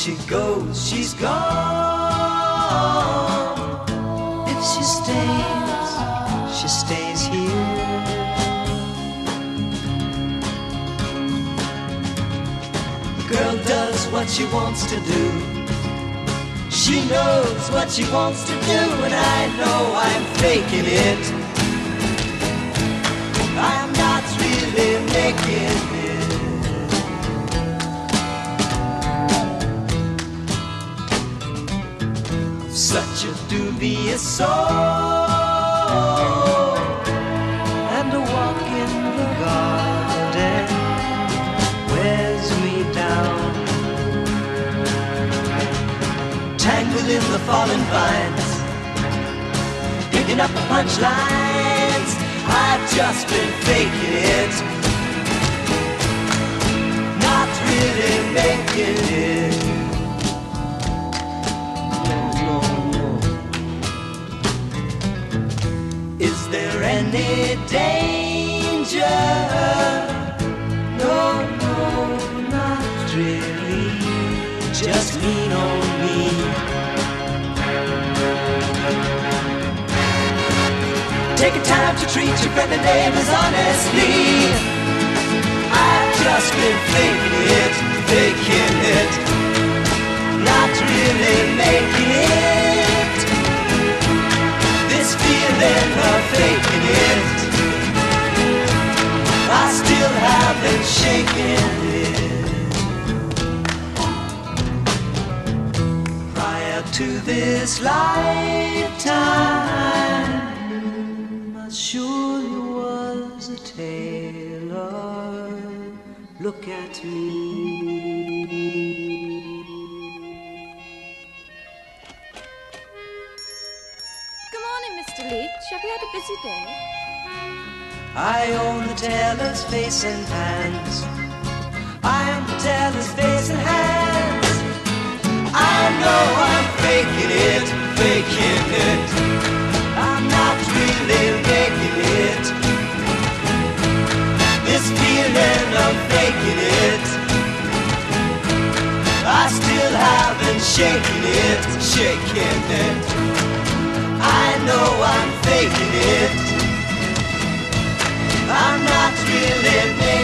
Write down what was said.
she goes, she's gone. If she stays here. The girl does what she wants to do. She knows what she wants to do, and I know I'm faking it. I'm not really making it. Such a dubious soul, and a walk in the garden wears me down. Tangled in the fallen vines, picking up the punchlines. I've just been faking it, not really making it. No. Is there any danger? No, not really. Just lean on me. Take time to treat your friendly neighbors honestly. I've just been faking it, not really making it. This feeling of faking it, I still haven't shaken it. Prior to this lifetime, surely was a tailor. Look at me. Good morning, Mr. Leach. Have you had a busy day? I own the tailor's face and hands. I am the tailor's face and hands. I know I'm faking it. I'm not really making it. This feeling of faking it, I still haven't shaken it. I know I'm faking it. I'm not really making it.